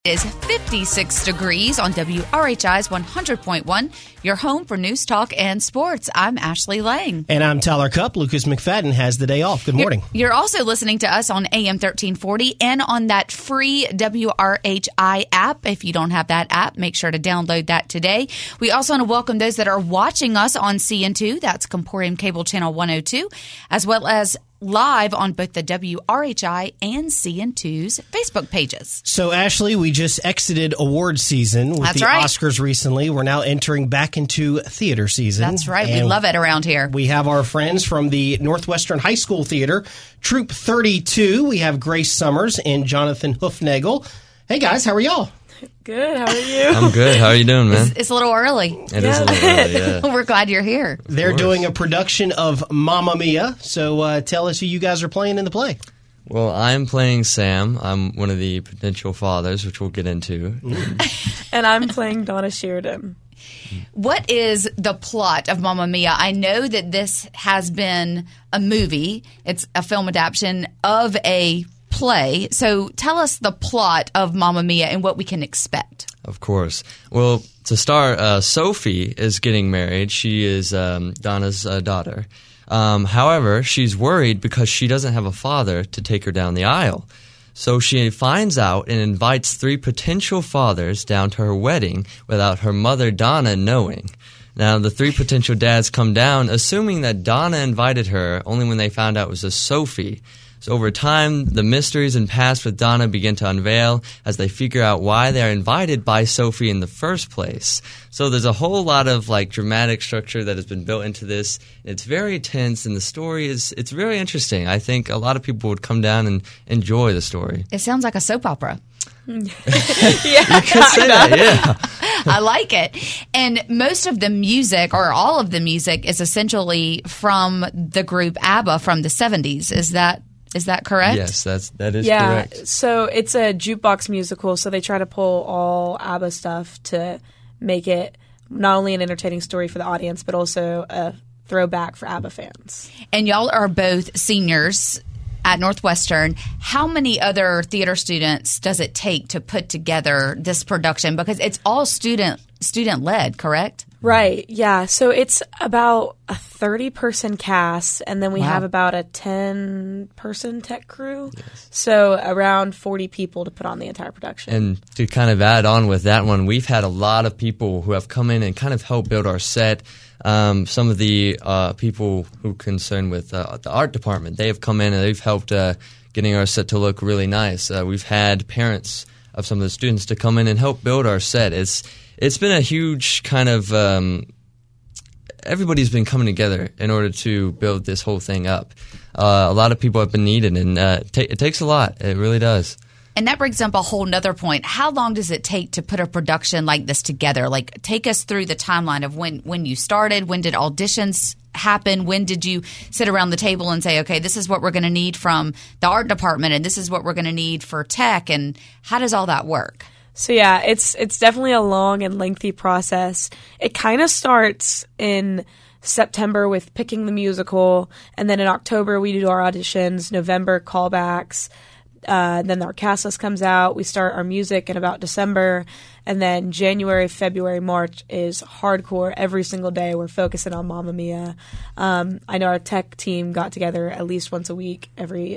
It is 56 degrees on WRHI's 100.1, your home for news, talk, and sports. I'm Ashley Lang. And I'm Tyler Cupp. Lucas McFadden has the day off. Good morning. You're also listening to us on AM 1340 and on that free WRHI app. If you don't have that app, make sure to download that today. We also want to welcome those that are watching us on CN2, that's Comporium Cable Channel 102, as well as live on both the WRHI and CN2's Facebook pages. So, Ashley, we just exited award season with the Oscars recently. We're now entering back into theater season. That's right. We love it around here. We have our friends from the Northwestern High School Theater, Troop 32. We have Grace Summers and Jonathan Hoofnagel. Hey, guys, how are y'all? Good. How are you? I'm good. How are you doing, man? It's a little early. It is a little early, yeah. We're glad you're here. They're doing a production of Mamma Mia. So tell us who you guys are playing in the play. Well, I'm playing Sam. I'm one of the potential fathers, which we'll get into. And I'm playing Donna Sheridan. What is the plot of Mamma Mia? I know that this has been a movie. It's a film adaptation of a play. So tell us the plot of Mamma Mia and what we can expect. Of course. Well, to start, Sophie is getting married. She is Donna's daughter. However, she's worried because she doesn't have a father to take her down the aisle. So she finds out and invites 3 potential fathers down to her wedding without her mother, Donna, knowing. Now, the 3 potential dads come down, assuming that Donna invited her, only when they found out it was a Sophie. So over time, the mysteries and past with Donna begin to unveil as they figure out why they're invited by Sophie in the first place. So there's a whole lot of dramatic structure that has been built into this. It's very tense, and the story it's very interesting. I think a lot of people would come down and enjoy the story. It sounds like a soap opera. Yeah, you could say that, yeah. I like it. And most of the music, or all of the music, is essentially from the group ABBA from the 70s. Is that correct? Yes, that is correct. Yeah, so it's a jukebox musical, so they try to pull all ABBA stuff to make it not only an entertaining story for the audience, but also a throwback for ABBA fans. And y'all are both seniors at Northwestern. How many other theater students does it take to put together this production? Because it's all student-led, correct? Right, yeah. So it's about a 30-person cast, and then we have about a 10-person tech crew. Yes. So around 40 people to put on the entire production. And to kind of add on with that one, we've had a lot of people who have come in and kind of helped build our set. Some of the people who are concerned with the art department, they have come in and they've helped getting our set to look really nice. We've had parents of some of the students to come in and help build our set. It's been a huge kind of everybody's been coming together in order to build this whole thing up. A lot of people have been needed, and it takes a lot. It really does. And that brings up a whole nother point. How long does it take to put a production like this together? Take us through the timeline of when you started. When did auditions happen? When did you sit around the table and say, okay, this is what we're going to need from the art department, and this is what we're going to need for tech, and how does all that work? So yeah, it's definitely a long and lengthy process. It kind of starts in September with picking the musical, and then in October we do our auditions, November callbacks, then our cast list comes out, we start our music in about December, and then January, February, March is hardcore. Every single day we're focusing on Mamma Mia. I know our tech team got together at least once a week every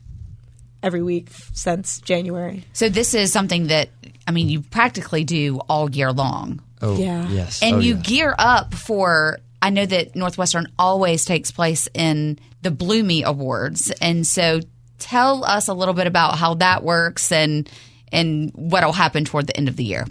week since January. So this is something that, you practically do all year long. Oh, yeah. Yes. And you gear up for, I know that Northwestern always takes place in the Bloomy Awards. And so tell us a little bit about how that works and what will happen toward the end of the year.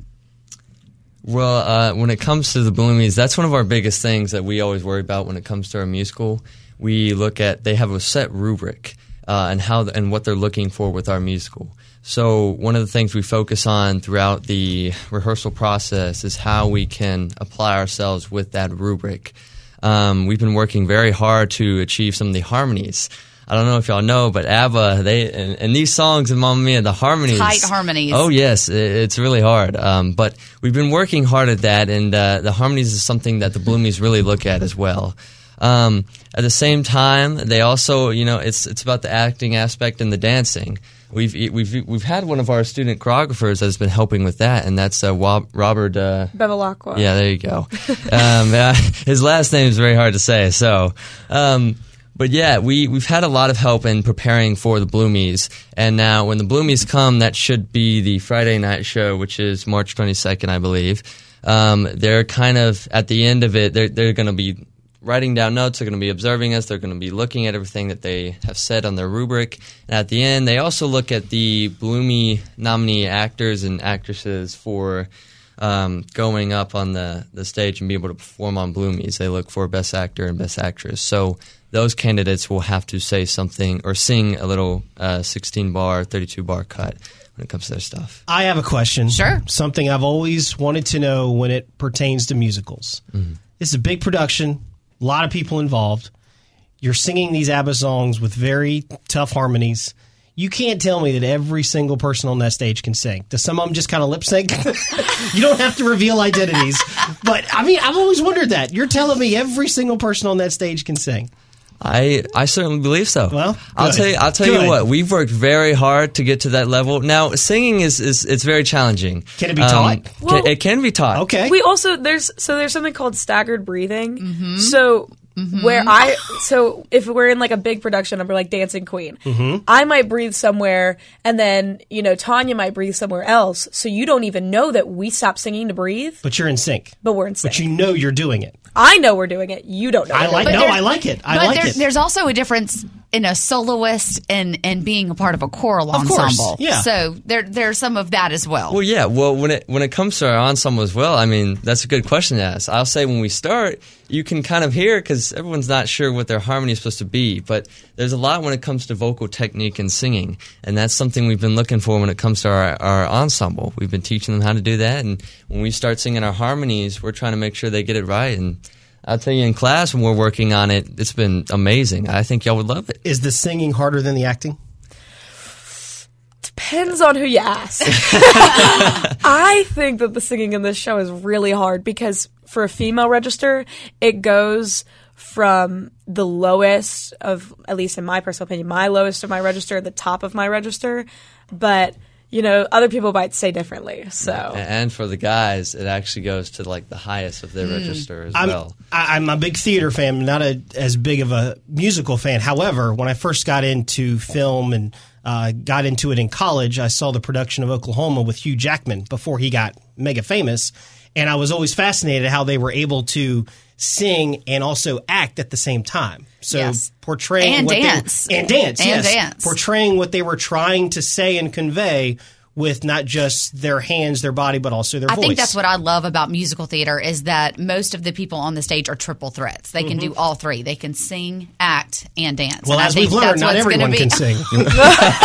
Well, when it comes to the Bloomies, that's one of our biggest things that we always worry about when it comes to our musical. We look at, they have a set rubric and what they're looking for with our musical. So one of the things we focus on throughout the rehearsal process is how we can apply ourselves with that rubric. We've been working very hard to achieve some of the harmonies. I don't know if y'all know, but ABBA, and these songs in Mamma Mia, the harmonies. Tight harmonies. Oh, yes. It's really hard. But we've been working hard at that, and the harmonies is something that the Bloomies really look at as well. At the same time, they also, it's about the acting aspect and the dancing. we've had one of our student choreographers that's been helping with that, and that's Robert Bevilacqua. Yeah, there you go. His last name is very hard to say. So, but yeah, we've had a lot of help in preparing for the Bloomies, and now when the Bloomies come, that should be the Friday night show, which is March 22nd, I believe. They're kind of at the end of it. They're going to be writing down notes. They're going to be observing us. They're going to be looking at everything that they have said on their rubric. And at the end, they also look at the Bloomie nominee actors and actresses for going up on the stage and be able to perform on Bloomies. They look for Best Actor and Best Actress. So those candidates will have to say something or sing a little 16-bar, 32-bar cut when it comes to their stuff. I have a question. Sure. Something I've always wanted to know when it pertains to musicals. Mm-hmm. It's a big production. A lot of people involved. You're singing these ABBA songs with very tough harmonies. You can't tell me that every single person on that stage can sing. Does some of them just kind of lip sync? You don't have to reveal identities. But, I mean, I've always wondered that. You're telling me every single person on that stage can sing. I certainly believe so. Well, I'll tell you what. We've worked very hard to get to that level. Now, singing is it's very challenging. Can it be taught? Well, it can be taught. Okay. We also there's something called staggered breathing. Mm-hmm. So if we're in like a big production of like Dancing Queen, mm-hmm. I might breathe somewhere, and then Tanya might breathe somewhere else. So you don't even know that we stopped singing to breathe. But you're in sync. But we're in sync. But you know you're doing it. I know we're doing it. You don't know. I like it. I like it. There's also a difference in a soloist and being a part of a choral ensemble. Yeah. So there's some of that as well. Well, yeah. Well, when it comes to our ensemble as well, I mean, that's a good question to ask. I'll say when we start, you can kind of hear because everyone's not sure what their harmony is supposed to be. But there's a lot when it comes to vocal technique and singing, and that's something we've been looking for when it comes to our ensemble. We've been teaching them how to do that, and when we start singing our harmonies, we're trying to make sure they get it right. And I'll tell you, in class when we're working on it, it's been amazing. I think y'all would love it. Is the singing harder than the acting? Depends on who you ask. I think that the singing in this show is really hard because for a female register, it goes from the lowest of, at least in my personal opinion, my lowest of my register, the top of my register. But other people might say differently. So, and for the guys, it actually goes to like the highest of their register as well. I'm a big theater fan, not as big of a musical fan. However, when I first got into film and got into it in college, I saw the production of Oklahoma with Hugh Jackman before he got mega famous, and I was always fascinated how they were able to sing and also act at the same time. So yes. portraying and what dance. Dance. Portraying what they were trying to say and convey with not just their hands, their body, but also their voice. I think that's what I love about musical theater is that most of the people on the stage are triple threats. They can do all three. They can sing, act, and dance. Well, and as we've learned, not everyone can sing. Not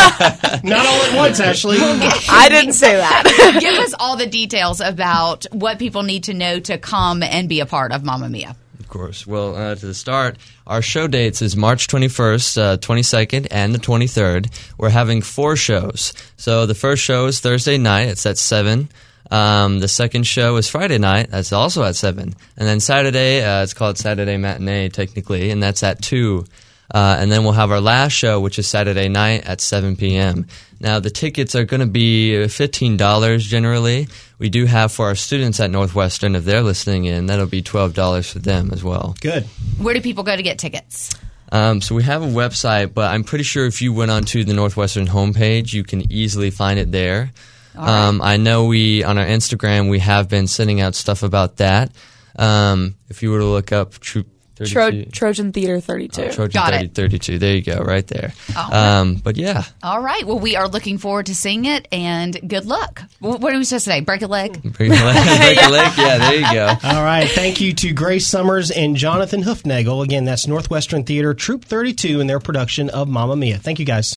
all at once, Ashley. I didn't say that. Give us all the details about what people need to know to come and be a part of Mamma Mia. Of course. Well, to the start, our show dates is March 21st, 22nd, and the 23rd. We're having 4 shows. So the first show is Thursday night. It's at 7. The second show is Friday night. That's also at 7. And then Saturday, it's called Saturday Matinee, technically, and that's at 2. And then we'll have our last show, which is Saturday night at 7 p.m. Now, the tickets are going to be $15 generally. We do have for our students at Northwestern, if they're listening in, that'll be $12 for them as well. Good. Where do people go to get tickets? So we have a website, but I'm pretty sure if you went onto the Northwestern homepage, you can easily find it there. Right. I know on our Instagram, we have been sending out stuff about that. If you were to look up Trojan Theater 32. Trojan 32. There you go, right there. But yeah. All right. Well, we are looking forward to seeing it, and good luck. What are we supposed to say? Break a leg? Break a leg? Yeah, there you go. All right. Thank you to Grace Summers and Jonathan Hufnagel. Again, that's Northwestern Theater Troop 32 and their production of Mamma Mia. Thank you, guys.